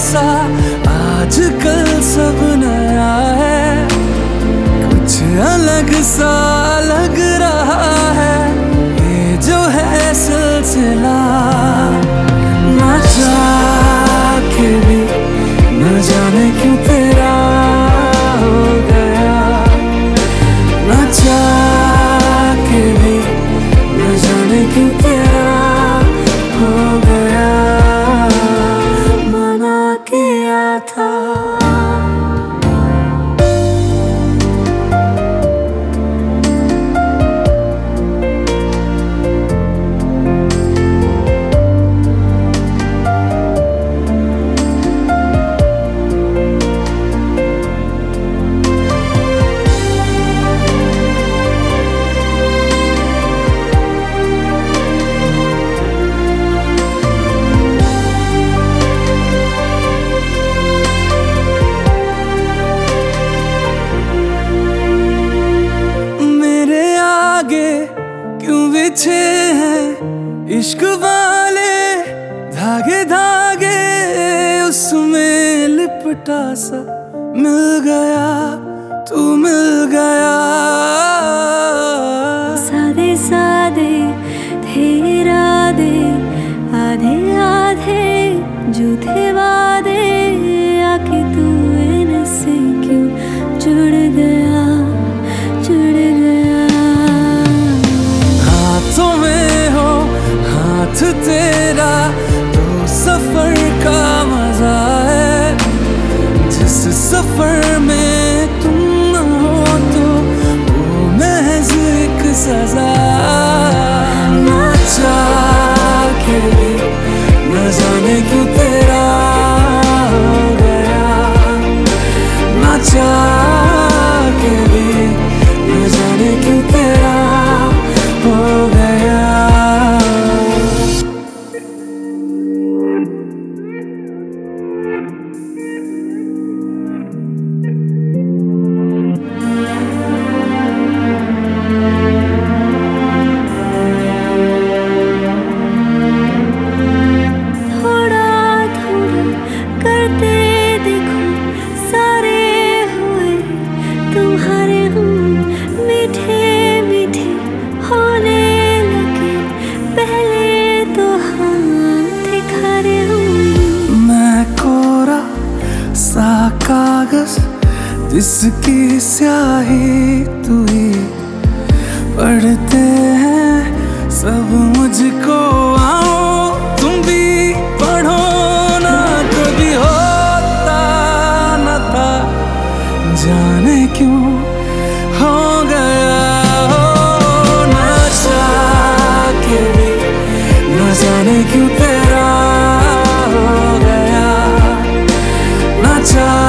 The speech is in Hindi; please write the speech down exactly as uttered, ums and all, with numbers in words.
सा आजकल सब नया है, कुछ अलग सा लग रहा है ये जो है सिलसिला। ना चाह के भी न जाने क्यों तेरा हो गया, ना चाह के भी न जाने क्यों तेरा हो गया, मना किया था। पीछे हैं इश्क वाले धागे धागे, उसमें लिपटा सा मिल गया तू मिल गया। सादे सादे थे इरादे, आधे आधे झूठे वादे, आके तू इनसे क्यों जुड़ गया जुड़ गया। हाथों में हो हाथ तेरा तो सफर का मजा है, जिस सफर में तुम न हो तो वो महज एक सजा। ना चाह के भी न जाने क्यों तेरा हो गया, ना चाह के भी न जाने क्यों तेरा हो गया। सा कागज जिसकी स्याही तू ही, पढ़ते हैं सब मुझको आओ तुम भी पढ़ो ना। कभी होता न था जाने क्यों हो गया, हो ना चाह के भी न जाने क्यों तेरा हो गया, ना चाह